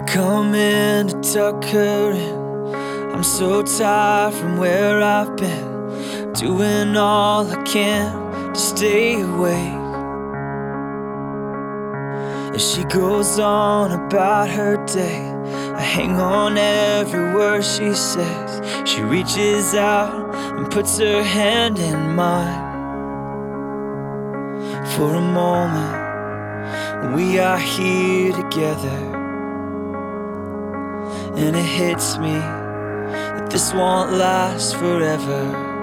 come in to tuck her in. I'm so tired from where I've been, doing all I can to stay awake. As she goes on about her day, I hang on every word she says. She reaches out and puts her hand in mine. For a moment, we are here together, and it hits me that this won't last forever.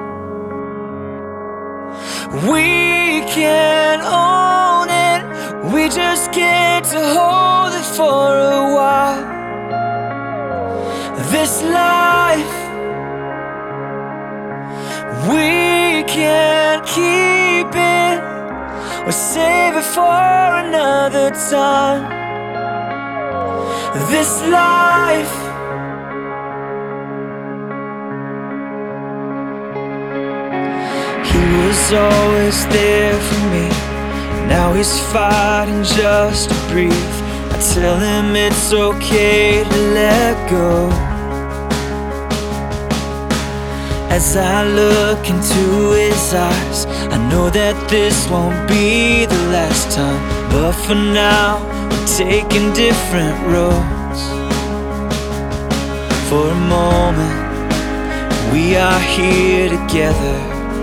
We can't own it, we just get to hold it for a while. This life, we can't keep it, or save it for another time. This life, he was always there for me. Now he's fighting just to breathe. I tell him it's okay to let go. As I look into his eyes, I know that this won't be the last time. But for now, we're taking different roads. For a moment, we are here together,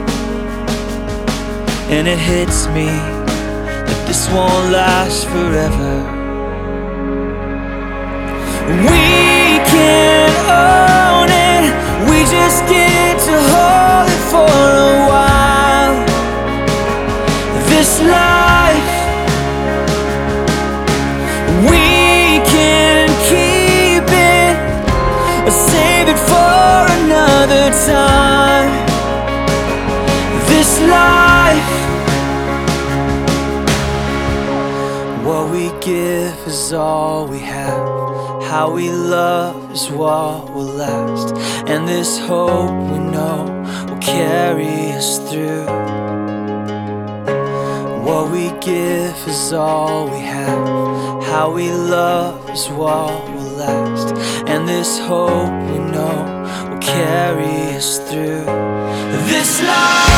and it hits me that this won't last forever. We can't own it, we just get to hold it for a while. This life, we can't keep it, or save it for another time. This life, what we give is all we have. How we love is what will last. And this hope we know will carry us through. What we give is all we have. How we love is what will last. And this hope we know will carry us through. This life.